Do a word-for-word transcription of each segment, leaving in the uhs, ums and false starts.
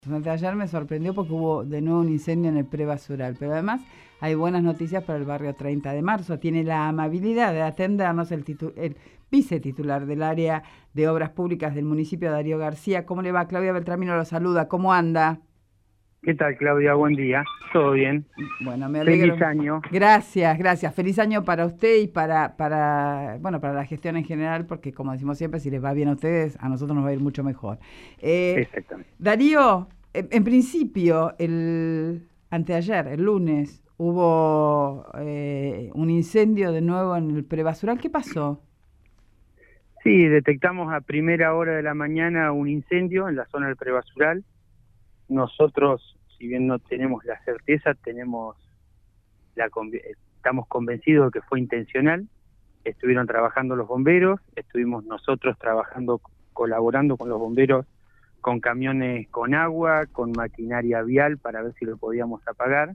Durante ayer me sorprendió porque hubo de nuevo un incendio en el prebasural, pero además hay buenas noticias para el barrio treinta de marzo. Tiene la amabilidad de atendernos el, titu el vicetitular del área de obras públicas del municipio, Darío García. ¿Cómo le va? Claudia Beltramino lo saluda. ¿Cómo anda? ¿Qué tal, Claudia? Buen día. ¿Todo bien? Bueno, me alegro. Feliz año. Gracias, gracias. Feliz año para usted y para, para, bueno, para la gestión en general, porque como decimos siempre, si les va bien a ustedes, a nosotros nos va a ir mucho mejor. Eh, Exactamente. Darío, en, en principio, el anteayer, el lunes, hubo eh, un incendio de nuevo en el prebasural. ¿Qué pasó? Sí, detectamos a primera hora de la mañana un incendio en la zona del prebasural. Nosotros, si bien no tenemos la certeza, tenemos la estamos convencidos de que fue intencional. Estuvieron trabajando los bomberos, estuvimos nosotros trabajando, colaborando con los bomberos, con camiones con agua, con maquinaria vial para ver si lo podíamos apagar.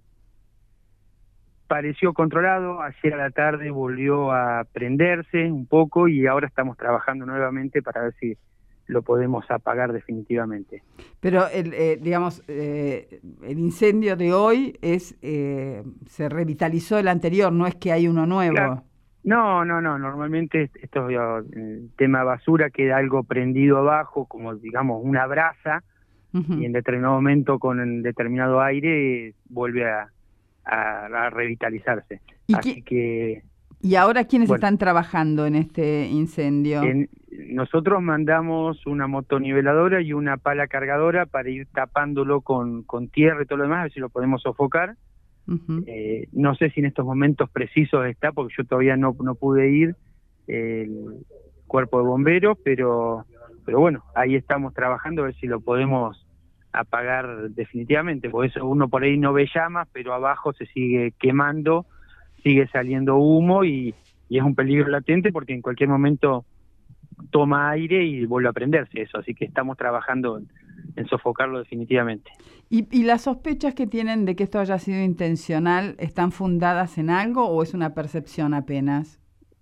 Pareció controlado, ayer a la tarde volvió a prenderse un poco y ahora estamos trabajando nuevamente para ver si lo podemos apagar definitivamente. Pero, el, eh, digamos, eh, el incendio de hoy es eh, se revitalizó el anterior, no es que hay uno nuevo. Claro. No, no, no, normalmente esto, el tema basura queda algo prendido abajo, como digamos una brasa, uh-huh. Y en determinado momento con el determinado aire vuelve a, a, a revitalizarse. ¿Y Así que... ¿Y ahora quiénes bueno, están trabajando en este incendio? En, nosotros mandamos una motoniveladora y una pala cargadora para ir tapándolo con, con tierra y todo lo demás, a ver si lo podemos sofocar. Uh-huh. eh, no sé si en estos momentos precisos está, porque yo todavía no, no pude ir, eh, el cuerpo de bomberos, pero, pero bueno, ahí estamos trabajando a ver si lo podemos apagar definitivamente, porque eso uno por ahí no ve llamas, pero abajo se sigue quemando, sigue saliendo humo y, y es un peligro latente porque en cualquier momento toma aire y vuelve a prenderse eso, así que estamos trabajando en, en sofocarlo definitivamente. ¿Y, ¿Y las sospechas que tienen de que esto haya sido intencional están fundadas en algo o es una percepción apenas?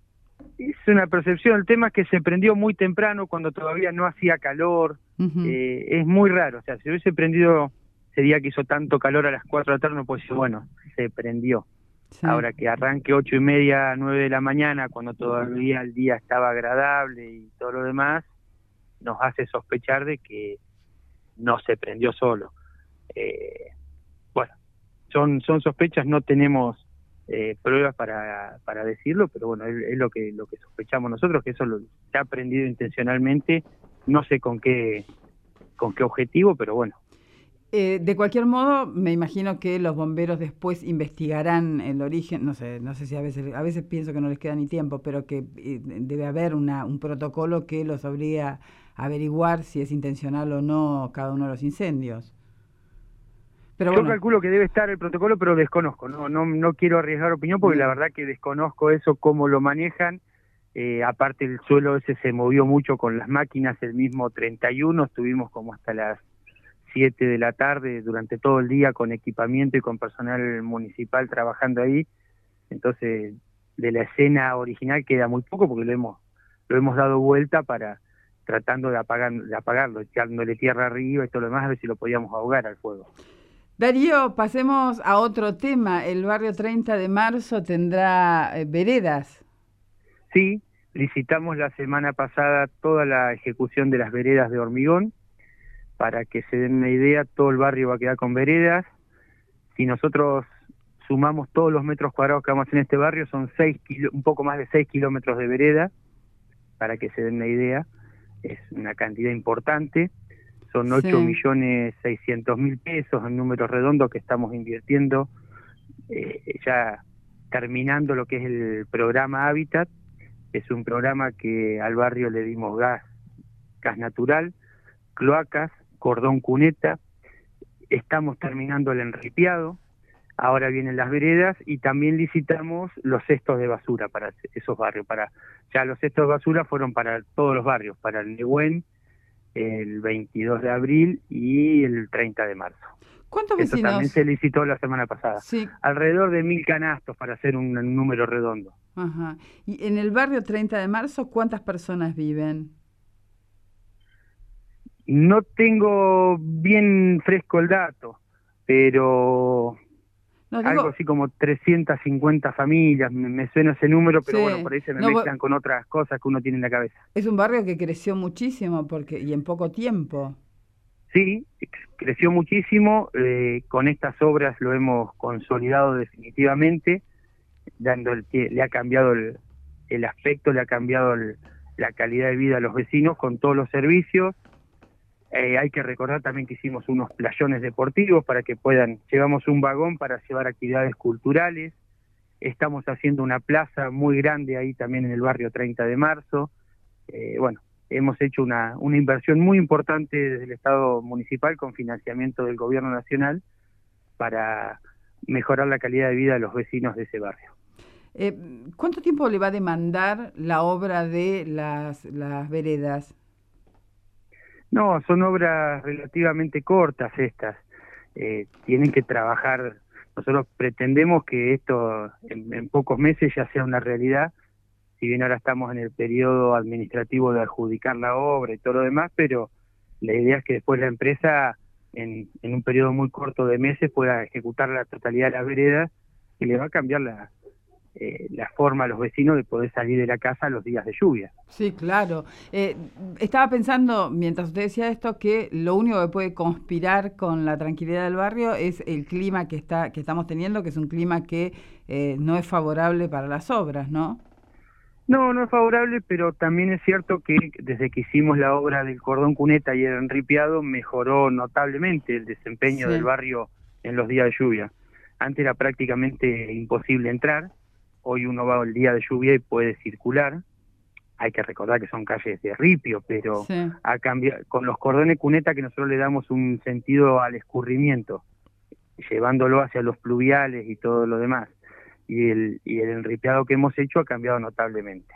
Es una percepción, el tema es que se prendió muy temprano cuando todavía no hacía calor, uh-huh. eh, es muy raro, o sea, si hubiese prendido ese día que hizo tanto calor a las cuatro de la tarde, no puedo decir, bueno, se prendió. Sí. Ahora que arranque ocho y media, nueve de la mañana, cuando todavía el día estaba agradable y todo lo demás, nos hace sospechar de que no se prendió solo. Eh, bueno, son son sospechas, no tenemos eh, pruebas para para decirlo, pero bueno, es, es lo que lo que sospechamos nosotros, que eso lo, se ha prendido intencionalmente, no sé con qué con qué objetivo, pero bueno. Eh, de cualquier modo, me imagino que los bomberos después investigarán el origen, no sé, no sé si a veces, a veces pienso que no les queda ni tiempo, pero que eh, debe haber una, un protocolo que los obliga a averiguar si es intencional o no cada uno de los incendios. Pero Yo bueno. calculo que debe estar el protocolo, pero desconozco, no no no quiero arriesgar opinión porque Bien. La verdad que desconozco eso, cómo lo manejan. Eh, aparte el suelo ese se movió mucho con las máquinas, el mismo treinta y uno, estuvimos como hasta las siete de la tarde durante todo el día con equipamiento y con personal municipal trabajando ahí, entonces de la escena original queda muy poco porque lo hemos lo hemos dado vuelta para tratando de apagar de apagarlo, echándole tierra arriba y todo lo demás, a ver si lo podíamos ahogar al fuego. Darío, pasemos a otro tema. El barrio treinta de marzo tendrá eh, veredas. Sí, licitamos la semana pasada toda la ejecución de las veredas de hormigón. Para que se den una idea, todo el barrio va a quedar con veredas. Si nosotros sumamos todos los metros cuadrados que vamos en este barrio, son seis kilo, un poco más de seis kilómetros de vereda, para que se den una idea. Es una cantidad importante. Son ocho millones seiscientos mil pesos en números redondos que estamos invirtiendo, eh, ya terminando lo que es el programa Hábitat. Es un programa que al barrio le dimos gas, gas natural, cloacas, cordón cuneta, estamos terminando el enripiado, ahora vienen las veredas y también licitamos los cestos de basura para esos barrios. Para ya los cestos de basura fueron para todos los barrios, para el Nehuen, el veintidós de abril y el treinta de marzo. ¿Cuántos Eso vecinos? también se licitó la semana pasada. Sí. Alrededor de mil canastos para hacer un, un número redondo. Ajá. ¿Y en el barrio treinta de marzo cuántas personas viven? No tengo bien fresco el dato, pero No, algo digo, así como trescientas cincuenta familias, me, me suena ese número, pero bueno, sí, por ahí se me no, mezclan vo- con otras cosas que uno tiene en la cabeza. es un barrio que creció muchísimo porque y en poco tiempo. Sí, creció muchísimo, eh, con estas obras lo hemos consolidado definitivamente, dando el, que le ha cambiado el, el aspecto, le ha cambiado el- la calidad de vida a los vecinos con todos los servicios. Eh, hay que recordar también que hicimos unos playones deportivos para que puedan, llevamos un vagón para llevar actividades culturales, estamos haciendo una plaza muy grande ahí también en el barrio treinta de marzo. Eh, bueno, hemos hecho una, una inversión muy importante desde el Estado municipal con financiamiento del gobierno nacional para mejorar la calidad de vida de los vecinos de ese barrio. Eh, ¿Cuánto tiempo le va a demandar la obra de las, las veredas? No, son obras relativamente cortas estas. Eh, tienen que trabajar. Nosotros pretendemos que esto en, en pocos meses ya sea una realidad, si bien ahora estamos en el periodo administrativo de adjudicar la obra y todo lo demás, pero la idea es que después la empresa en, en un periodo muy corto de meses pueda ejecutar la totalidad de las veredas y le va a cambiar la, eh, la forma a los vecinos de poder salir de la casa los días de lluvia. Sí, claro. Eh, estaba pensando, mientras usted decía esto, que lo único que puede conspirar con la tranquilidad del barrio es el clima que está que estamos teniendo, que es un clima que eh, no es favorable para las obras, ¿no? No, no es favorable, pero también es cierto que desde que hicimos la obra del cordón cuneta y el enripiado, mejoró notablemente el desempeño del Sí. barrio en los días de lluvia. Antes era prácticamente imposible entrar, hoy uno va el día de lluvia y puede circular. Hay que recordar que son calles de ripio, pero Sí. a cambiar, con los cordones cuneta que nosotros le damos un sentido al escurrimiento, llevándolo hacia los pluviales y todo lo demás. Y el, y el enripiado que hemos hecho ha cambiado notablemente.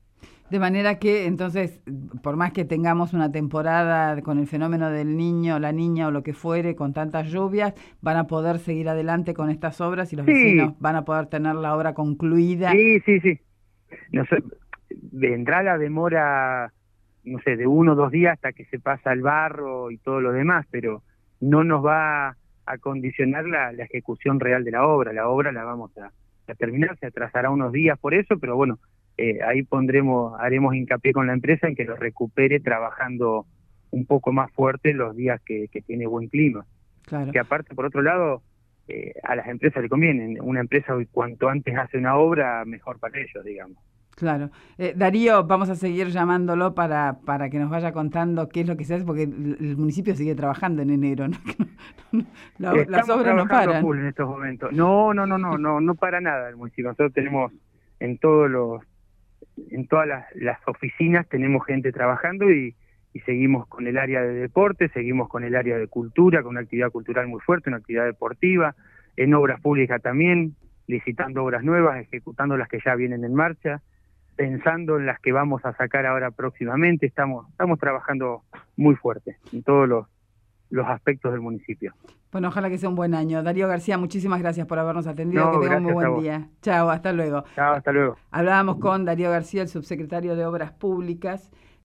De manera que, entonces, por más que tengamos una temporada con el fenómeno del niño, la niña o lo que fuere, con tantas lluvias, van a poder seguir adelante con estas obras y los Sí, vecinos van a poder tener la obra concluida. sí, sí, sí. No sé, vendrá la demora, no sé, de uno o dos días hasta que se pasa el barro y todo lo demás, pero no nos va a condicionar la, la ejecución real de la obra. La obra la vamos a, a terminar, se atrasará unos días por eso, pero bueno, eh, ahí pondremos, haremos hincapié con la empresa en que lo recupere trabajando un poco más fuerte los días que, que tiene buen clima. Claro, Que aparte, por otro lado, eh, a las empresas le conviene. Una empresa hoy cuanto antes hace una obra, mejor para ellos, digamos. claro. Eh, Darío, vamos a seguir llamándolo para, para que nos vaya contando qué es lo que se hace, porque el, el municipio sigue trabajando en enero, ¿no? La- las Estamos obras no trabajando a paran. full en estos momentos. No, no, no, no, no, no para nada el municipio. Nosotros tenemos en todos los, en todas las, las oficinas tenemos gente trabajando y, y seguimos con el área de deporte, seguimos con el área de cultura, con una actividad cultural muy fuerte, una actividad deportiva, en obras públicas también, licitando obras nuevas, ejecutando las que ya vienen en marcha, pensando en las que vamos a sacar ahora próximamente. Estamos, estamos trabajando muy fuerte en todos los, los aspectos del municipio. Bueno, ojalá que sea un buen año. Darío García, muchísimas gracias por habernos atendido. Que No, tenga un muy gracias a buen vos. día. Chao, hasta luego. Chao, hasta luego. Hablábamos con Darío García, el subsecretario de Obras Públicas.